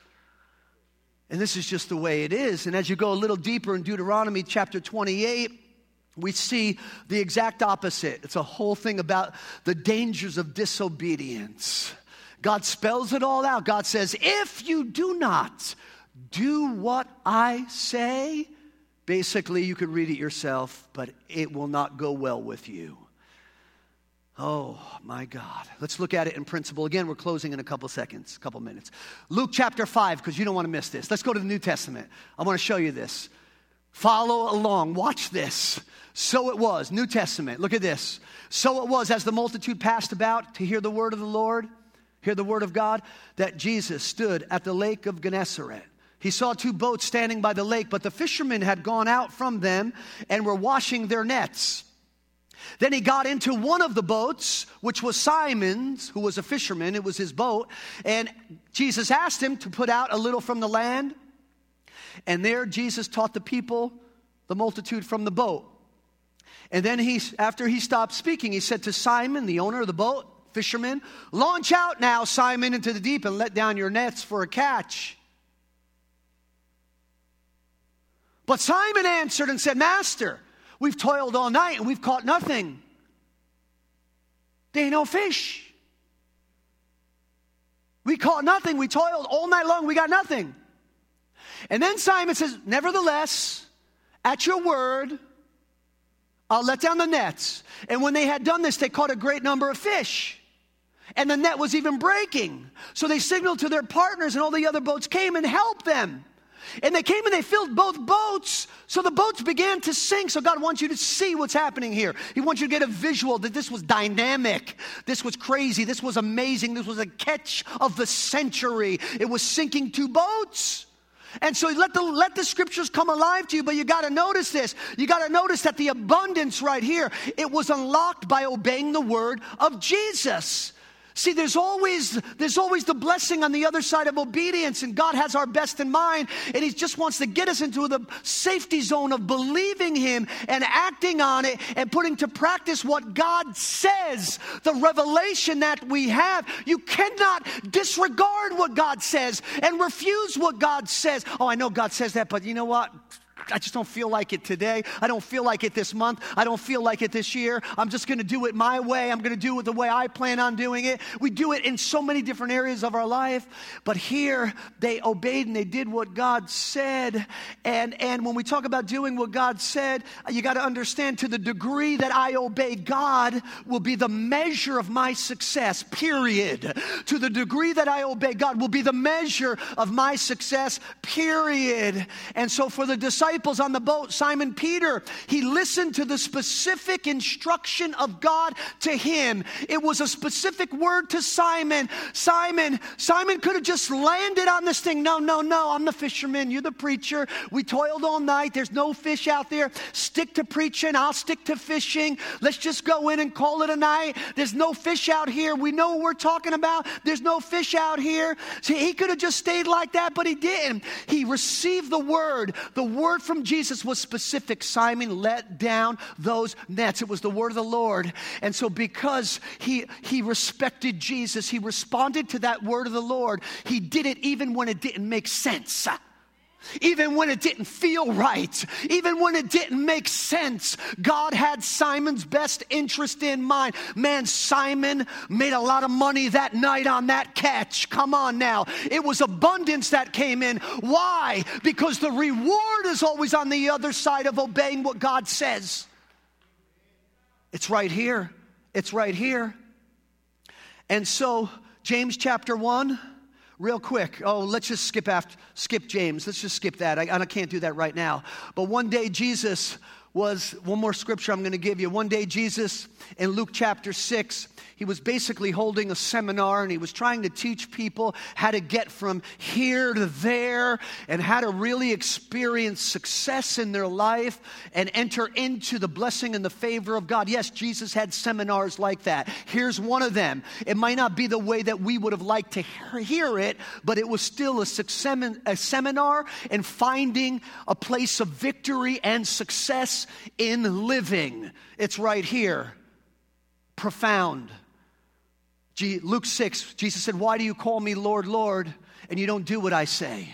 And this is just the way it is. And as you go a little deeper in Deuteronomy chapter twenty-eight, we see the exact opposite. It's a whole thing about the dangers of disobedience. God spells it all out. God says, if you do not do what I say, basically you could read it yourself, but it will not go well with you. Oh, my God. Let's look at it in principle. Again, we're closing in a couple seconds, a couple minutes. Luke chapter five, because you don't want to miss this. Let's go to the New Testament. I want to show you this. Follow along. Watch this. So it was, New Testament. Look at this. So it was, as the multitude passed about to hear the word of the Lord, hear the word of God, that Jesus stood at the lake of Gennesaret. He saw two boats standing by the lake, but the fishermen had gone out from them and were washing their nets. Then he got into one of the boats, which was Simon's, who was a fisherman. It was his boat. And Jesus asked him to put out a little from the land. And there Jesus taught the people, the multitude from the boat. And then he, after he stopped speaking, he said to Simon, the owner of the boat, fisherman, launch out now, Simon, into the deep and let down your nets for a catch. But Simon answered and said, Master, we've toiled all night and we've caught nothing. There ain't no fish. We caught nothing. We toiled all night long. We got nothing. And then Simon says, nevertheless, at your word, I'll let down the nets. And when they had done this, they caught a great number of fish. And the net was even breaking. So they signaled to their partners, and all the other boats came and helped them. And they came and they filled both boats. So the boats began to sink. So God wants you to see what's happening here. He wants you to get a visual that this was dynamic. This was crazy. This was amazing. This was a catch of the century. It was sinking two boats. And so let the, let the scriptures come alive to you, but you got to notice this. You got to notice that the abundance right here, it was unlocked by obeying the word of Jesus. See, there's always, there's always the blessing on the other side of obedience, and God has our best in mind, and He just wants to get us into the safety zone of believing Him and acting on it and putting to practice what God says, the revelation that we have. You cannot disregard what God says and refuse what God says. Oh, I know God says that, but you know what? I just don't feel like it today. I don't feel like it this month. I don't feel like it this year. I'm just going to do it my way. I'm going to do it the way I plan on doing it. We do it in so many different areas of our life. But here, they obeyed and they did what God said. And, and when we talk about doing what God said, you got to understand, to the degree that I obey God will be the measure of my success, period. To the degree that I obey God will be the measure of my success, period. And so for the disciples on the boat, Simon Peter, he listened to the specific instruction of God to him. It was a specific word to Simon. Simon, Simon could have just landed on this thing. No, no, no, I'm the fisherman. You're the preacher. We toiled all night. There's no fish out there. Stick to preaching. I'll stick to fishing. Let's just go in and call it a night. There's no fish out here. We know what we're talking about. There's no fish out here. See, he could have just stayed like that, but he didn't. He received the word. The word from Jesus was specific. Simon, let down those nets. It was the word of the Lord. And so because he, he respected Jesus, he responded to that word of the Lord. He did it even when it didn't make sense. Even when it didn't feel right, even when it didn't make sense, God had Simon's best interest in mind. Man, Simon made a lot of money that night on that catch. Come on now. It was abundance that came in. Why? Because the reward is always on the other side of obeying what God says. It's right here. It's right here. And so, James chapter one. Real quick. Oh, let's just skip after, skip James. Let's just skip that. I, I can't do that right now. But one day Jesus was, one more scripture I'm going to give you. One day Jesus in Luke chapter six, he was basically holding a seminar, and he was trying to teach people how to get from here to there and how to really experience success in their life and enter into the blessing and the favor of God. Yes, Jesus had seminars like that. Here's one of them. It might not be the way that we would have liked to hear it, but it was still a, a seminar in finding a place of victory and success in living. It's right here. Profound. Luke six, Jesus said, why do you call me Lord, Lord, and you don't do what I say?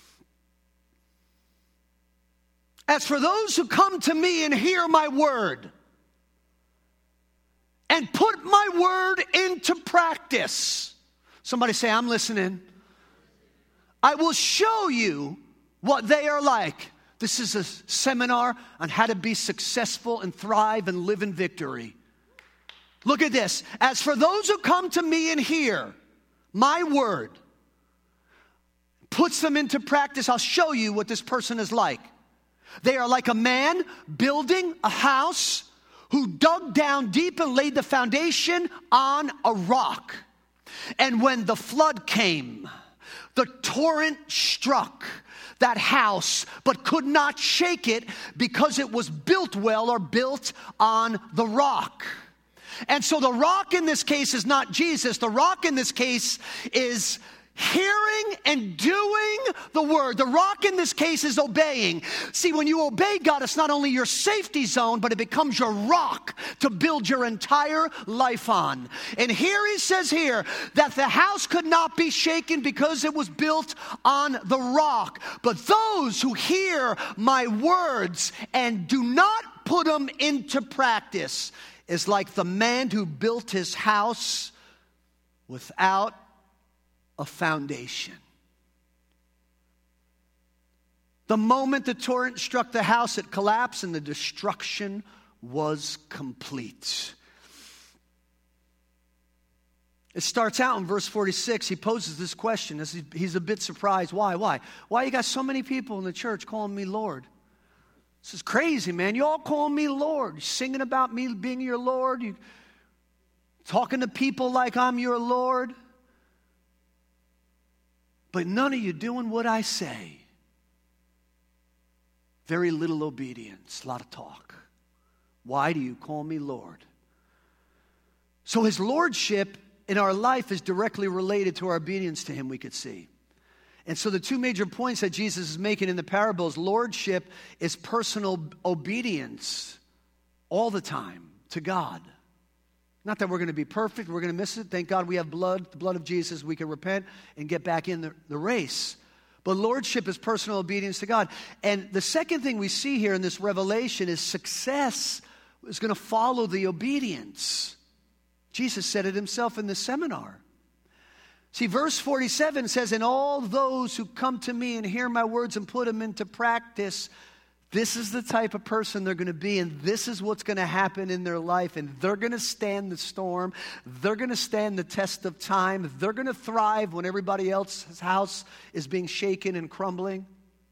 As for those who come to me and hear my word and put my word into practice. Somebody say, I'm listening. I will show you what they are like. This is a seminar on how to be successful and thrive and live in victory. Look at this. As for those who come to me and hear my word, puts them into practice, I'll show you what this person is like. They are like a man building a house who dug down deep and laid the foundation on a rock. And when the flood came, the torrent struck that house, but could not shake it because it was built well or built on the rock. And so the rock in this case is not Jesus. The rock in this case is hearing and doing the word. The rock in this case is obeying. See, when you obey God, it's not only your safety zone, but it becomes your rock to build your entire life on. And here he says here that the house could not be shaken because it was built on the rock. But those who hear my words and do not put them into practice is like the man who built his house without a foundation. The moment the torrent struck the house, it collapsed and the destruction was complete. It starts out in verse forty-six. He poses this question. He's a bit surprised. Why? Why? Why you got so many people in the church calling me Lord? This is crazy, man. You all call me Lord. You're singing about me being your Lord. You talking to people like I'm your Lord. But none of you doing what I say. Very little obedience, a lot of talk. Why do you call me Lord? So his lordship in our life is directly related to our obedience to him, we could see. And so the two major points that Jesus is making in the parables, lordship is personal obedience all the time to God. Not that we're going to be perfect, we're going to miss it. Thank God we have blood, the blood of Jesus. We can repent and get back in the, the race. But lordship is personal obedience to God. And the second thing we see here in this revelation is success is going to follow the obedience. Jesus said it himself in the seminar. See, verse forty-seven says, and all those who come to me and hear my words and put them into practice, this is the type of person they're going to be, and this is what's going to happen in their life, and they're going to stand the storm. They're going to stand the test of time. They're going to thrive when everybody else's house is being shaken and crumbling.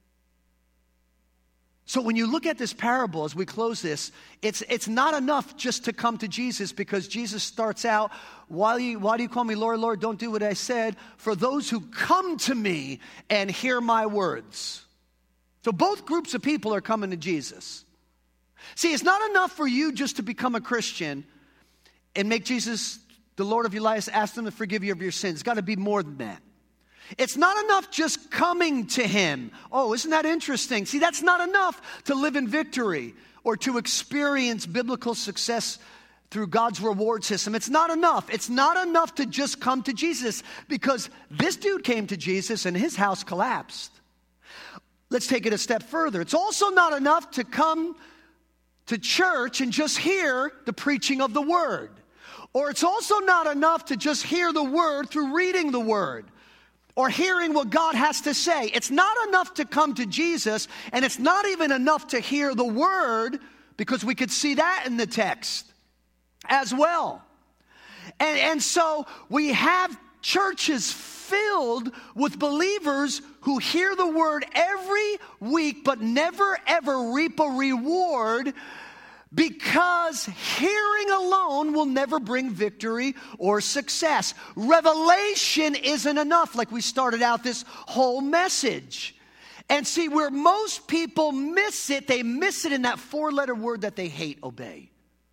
So when you look at this parable, as we close this, it's it's not enough just to come to Jesus, because Jesus starts out, why do you, why do you call me Lord, Lord? Don't do what I said. For those who come to me and hear my words. So both groups of people are coming to Jesus. See, it's not enough for you just to become a Christian and make Jesus the Lord of your life, ask him to forgive you of your sins. It's got to be more than that. It's not enough just coming to him. Oh, isn't that interesting? See, that's not enough to live in victory or to experience biblical success through God's reward system. It's not enough. It's not enough to just come to Jesus, because this dude came to Jesus and his house collapsed. Let's take it a step further. It's also not enough to come to church and just hear the preaching of the word. Or it's also not enough to just hear the word through reading the word or hearing what God has to say. It's not enough to come to Jesus, and it's not even enough to hear the word, because we could see that in the text as well. And, and so we have churches filled with believers who hear the word every week but never ever reap a reward, because hearing alone will never bring victory or success. Revelation isn't enough, like we started out this whole message. And see, where most people miss it, they miss it in that four-letter word that they hate, obey.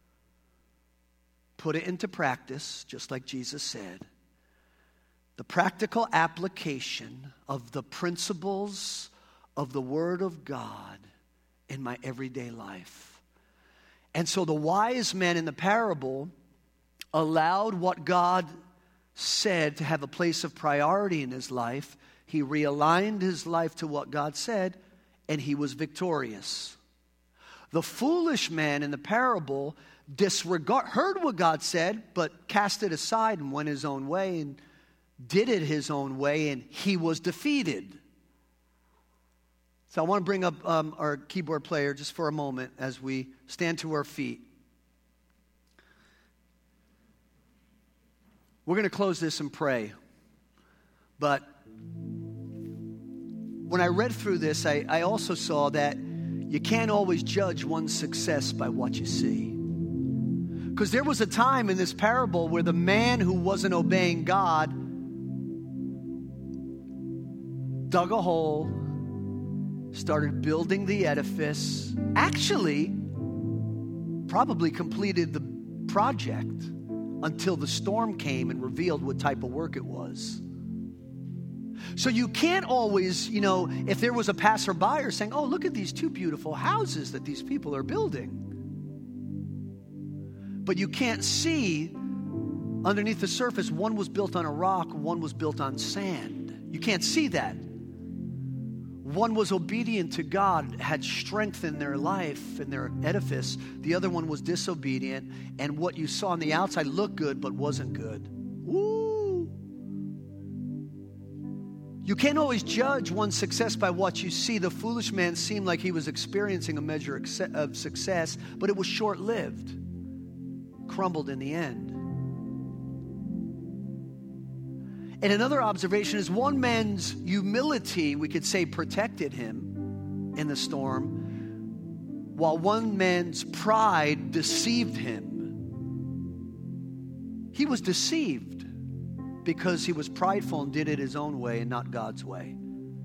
Put it into practice, just like Jesus said. The practical application of the principles of the Word of God in my everyday life. And so the wise man in the parable allowed what God said to have a place of priority in his life. He realigned his life to what God said, and he was victorious. The foolish man in the parable disregard, heard what God said, but cast it aside and went his own way and did it his own way, and he was defeated. So I want to bring up um, our keyboard player just for a moment as we stand to our feet. We're going to close this and pray. But when I read through this, I, I also saw that you can't always judge one's success by what you see. Because there was a time in this parable where the man who wasn't obeying God dug a hole, started building the edifice, actually probably completed the project until the storm came and revealed what type of work it was. So you can't always, you know, if there was a passerby saying, oh, look at these two beautiful houses that these people are building. But you can't see underneath the surface, one was built on a rock, one was built on sand. You can't see that. One was obedient to God, had strength in their life, in their edifice. The other one was disobedient, and what you saw on the outside looked good but wasn't good. Woo! You can't always judge one's success by what you see. The foolish man seemed like he was experiencing a measure of success, but it was short-lived, crumbled in the end. And another observation is one man's humility, we could say, protected him in the storm, while one man's pride deceived him. He was deceived because he was prideful and did it his own way and not God's way.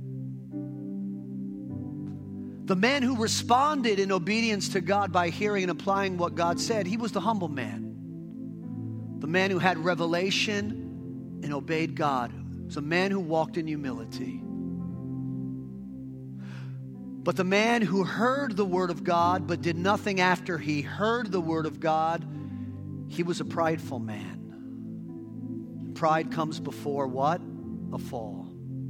The man who responded in obedience to God by hearing and applying what God said, he was the humble man. The man who had revelation and obeyed God was a man who walked in humility. But the man who heard the word of God but did nothing after he heard the word of God, he was a prideful man. Pride comes before what? A fall.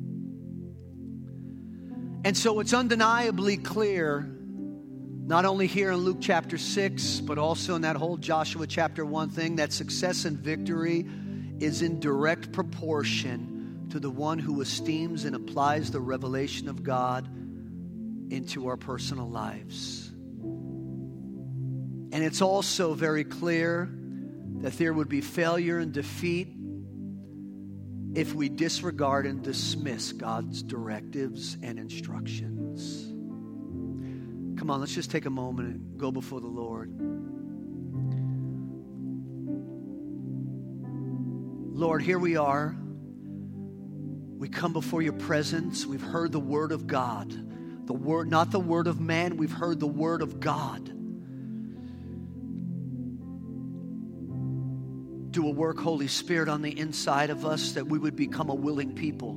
And so it's undeniably clear, not only here in Luke chapter six, but also in that whole Joshua chapter one thing, that success and victory is in direct proportion to the one who esteems and applies the revelation of God into our personal lives. And it's also very clear that there would be failure and defeat if we disregard and dismiss God's directives and instructions. Come on, let's just take a moment and go before the Lord. Lord, here we are. We come before your presence. We've heard the word of God. The word, not the word of man. We've heard the word of God. Do a work, Holy Spirit, on the inside of us that we would become a willing people.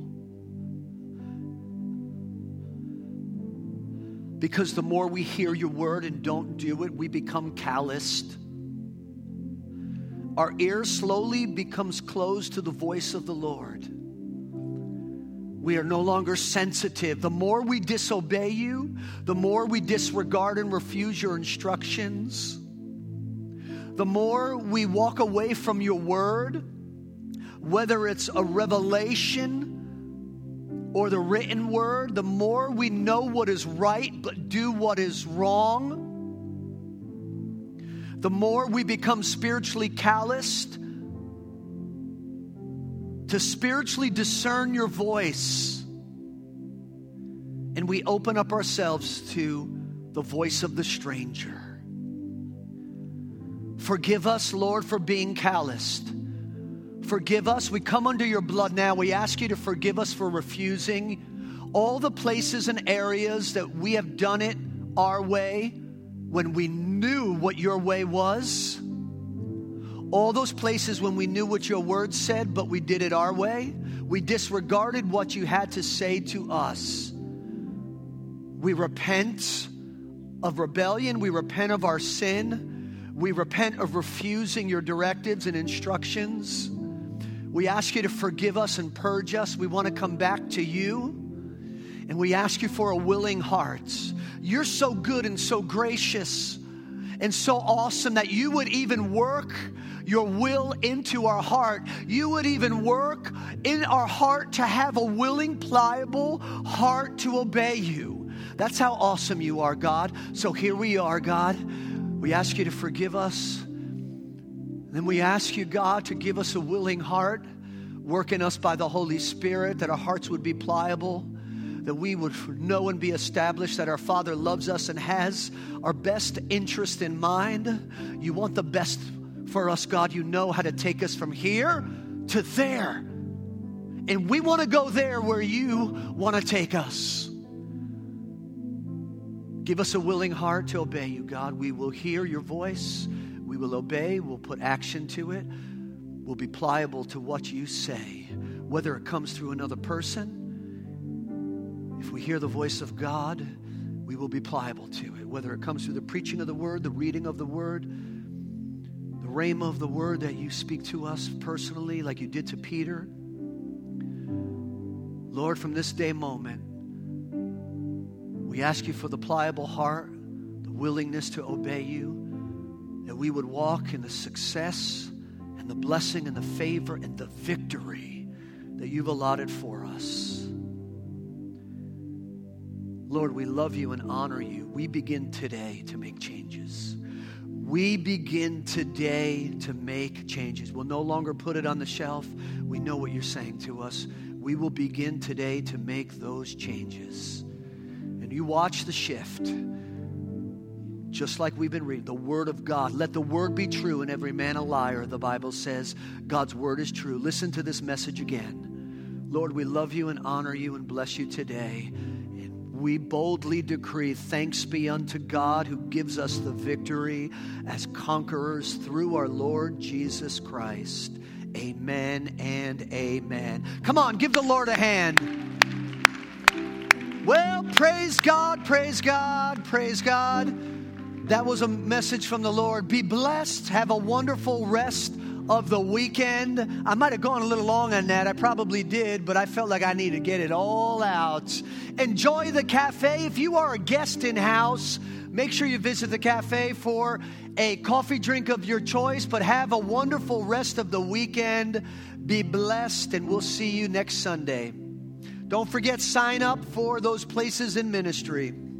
Because the more we hear your word and don't do it, we become calloused. Our ear slowly becomes closed to the voice of the Lord. We are no longer sensitive. The more we disobey you, the more we disregard and refuse your instructions, the more we walk away from your word, whether it's a revelation or the written word, the more we know what is right but do what is wrong, the more we become spiritually calloused to spiritually discern your voice. And we open up ourselves to the voice of the stranger. Forgive us, Lord, for being calloused. Forgive us. We come under your blood now. We ask you to forgive us for refusing all the places and areas that we have done it our way when we knew what your way was. All those places when we knew what your word said, but we did it our way. We disregarded what you had to say to us. We repent of rebellion. We repent of our sin. We repent of refusing your directives and instructions. We ask you to forgive us and purge us. We want to come back to you. And we ask you for a willing heart. You're so good and so gracious and so awesome that you would even work your will into our heart. You would even work in our heart to have a willing, pliable heart to obey you. That's how awesome you are, God. So here we are, God. We ask you to forgive us. Then we ask you, God, to give us a willing heart. Work in us by the Holy Spirit, that our hearts would be pliable, that we would know and be established that our Father loves us and has our best interest in mind. You want the best for us, God. You know how to take us from here to there. And we want to go there where you want to take us. Give us a willing heart to obey you, God. We will hear your voice. We will obey. We'll put action to it. We'll be pliable to what you say, whether it comes through another person. If we hear the voice of God, we will be pliable to it, whether it comes through the preaching of the word, the reading of the word, the rhema of the word that you speak to us personally like you did to Peter. Lord, from this day moment, we ask you for the pliable heart, the willingness to obey you, that we would walk in the success and the blessing and the favor and the victory that you've allotted for us. Lord, we love you and honor you. We begin today to make changes. We begin today to make changes. We'll no longer put it on the shelf. We know what you're saying to us. We will begin today to make those changes. And you watch the shift. Just like we've been reading, the word of God. Let the word be true and every man a liar, the Bible says. God's word is true. Listen to this message again. Lord, we love you and honor you and bless you today. And we boldly decree, thanks be unto God who gives us the victory as conquerors through our Lord Jesus Christ. Amen and amen. Come on, give the Lord a hand. Well, praise God, praise God, praise God. That was a message from the Lord. Be blessed. Have a wonderful rest of the weekend. I might have gone a little long on that. I probably did, but I felt like I needed to get it all out. Enjoy the cafe. If you are a guest in house, make sure you visit the cafe for a coffee drink of your choice, but have a wonderful rest of the weekend. Be blessed, and we'll see you next Sunday. Don't forget, sign up for those places in ministry.